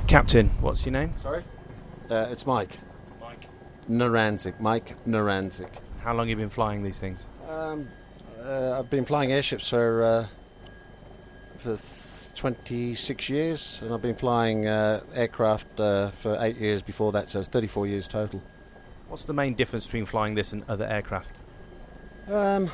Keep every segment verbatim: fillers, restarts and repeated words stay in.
Captain, what's your name? Sorry? Uh, it's Mike. Mike. Naranzik. Mike Naranzik. How long have you been flying these things? Um, uh, I've been flying airships for, uh, for th- twenty-six years, and I've been flying uh, aircraft uh, for eight years before that, so it's thirty-four years total. What's the main difference between flying this and other aircraft? Um,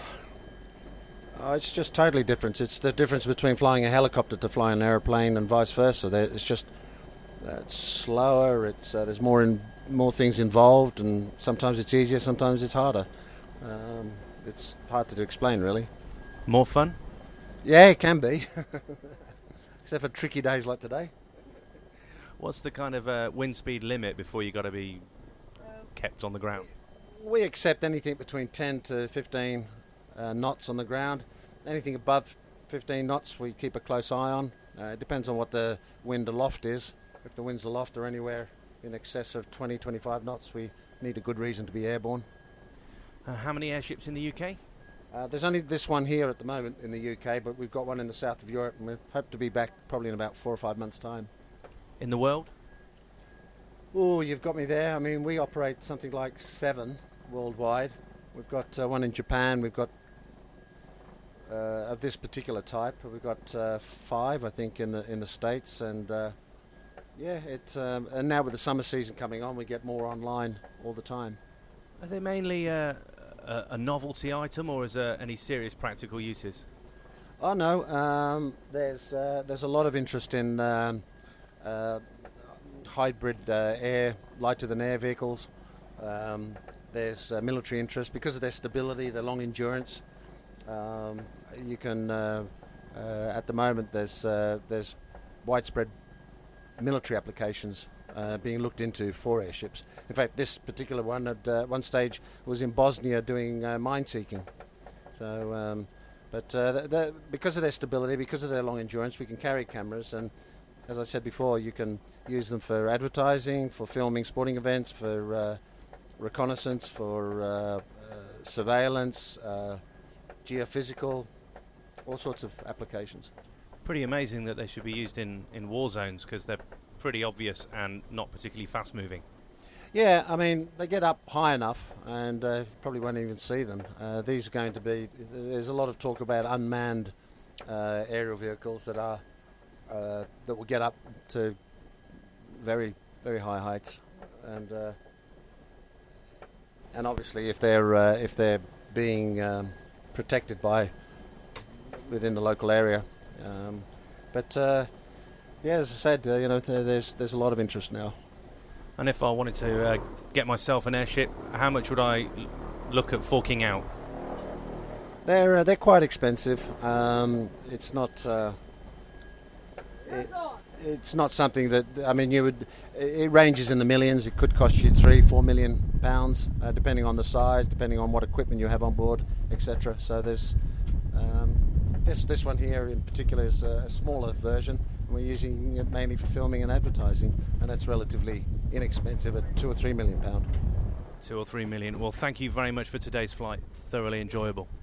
oh, it's just totally different. It's the difference between flying a helicopter to flying an aeroplane and vice versa. There, it's just uh, it's slower. It's uh, there's more in, more things involved, and sometimes it's easier, sometimes it's harder. Um, it's hard to explain, really. More fun? Yeah, it can be. Except for tricky days like today. What's the kind of uh, wind speed limit before you got to be kept on the ground? We accept anything between ten to fifteen uh, knots on the ground. Anything above fifteen knots we keep a close eye on. Uh, it depends on what the wind aloft is. If the winds aloft are anywhere in excess of twenty, twenty-five knots, we need a good reason to be airborne. Uh, how many airships in the U K? Uh, there's only this one here at the moment in the U K, but we've got one in the south of Europe, and we hope to be back probably in about four or five months' time. In the world? Oh, you've got me there. I mean, we operate something like seven worldwide. We've got uh, one in Japan. We've got uh, of this particular type. We've got uh, five, I think, in the in the States, and uh, yeah, it. Um, and now with the summer season coming on, we get more online all the time. Are they mainly uh, a, a novelty item, or is there any serious practical uses? Oh no, um, there's uh, there's a lot of interest in um, uh, hybrid uh, air, lighter than air vehicles. Um, there's uh, military interest because of their stability, their long endurance. Um, you can uh, uh, at the moment there's uh, there's widespread military applications uh, being looked into for airships. In fact, this particular one at uh, one stage was in Bosnia doing uh, mine seeking. So, um, but uh, th- th- because of their stability, because of their long endurance, we can carry cameras, and as I said before, you can use them for advertising, for filming sporting events, for uh, reconnaissance, for uh, uh, surveillance, uh, geophysical, all sorts of applications. Pretty amazing that they should be used in, in war zones, because they're pretty obvious and not particularly fast moving. Yeah, I mean, they get up high enough and uh, probably won't even see them. Uh, these are going to be, there's a lot of talk about unmanned uh, aerial vehicles that are, uh, that will get up to very, very high heights. And uh, and obviously if they're, uh, if they're being um, protected by, within the local area. Um, but uh, yeah, as I said, uh, you know, th- there's there's a lot of interest now. And if I wanted to uh, get myself an airship, how much would I l- look at forking out? They're uh, they're quite expensive. Um, it's not uh, it, it's not something that I mean you would. It ranges in the millions. It could cost you three, four million pounds, uh, depending on the size, depending on what equipment you have on board, et cetera. So there's um, this this one here in particular is a smaller version. We're using it mainly for filming and advertising, and that's relatively inexpensive at two or three million pound. Two or three million. Well, thank you very much for today's flight. Thoroughly enjoyable.